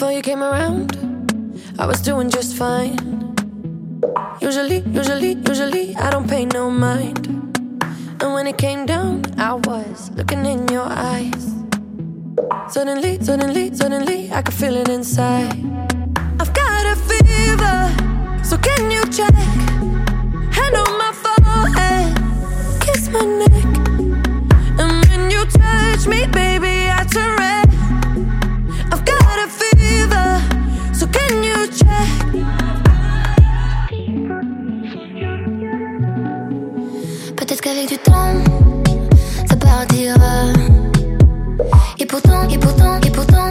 Before you came around, I was doing just fine. Usually, I don't pay no mind. And when it came down, I was looking in your eyes. Suddenly, I could feel it inside. I've got a fever, so can you check? Hand on my forehead, kiss my neck. And when you touch me, baby, I turn red. I've got a fever, so can you check? Peut-être qu'avec du temps, ça partira. Et pourtant,